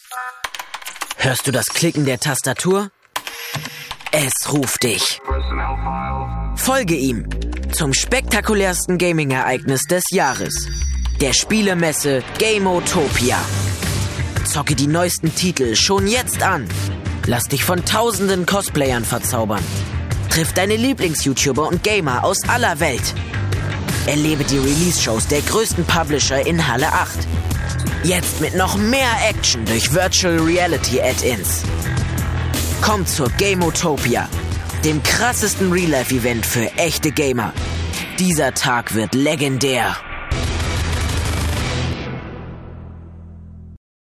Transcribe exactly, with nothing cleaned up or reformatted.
Hörst du das Klicken der Tastatur? Es ruft dich. Folge ihm zum spektakulärsten Gaming-Ereignis des Jahres. Der Spielemesse Gameotopia. Zocke die neuesten Titel schon jetzt an. Lass dich von tausenden Cosplayern verzaubern. Triff deine Lieblings-YouTuber und Gamer aus aller Welt. Erlebe die Release-Shows der größten Publisher in Halle acht. Jetzt mit noch mehr Action durch Virtual Reality Add-ins. Komm zur Gameotopia, dem krassesten Real-Life-Event für echte Gamer. Dieser Tag wird legendär.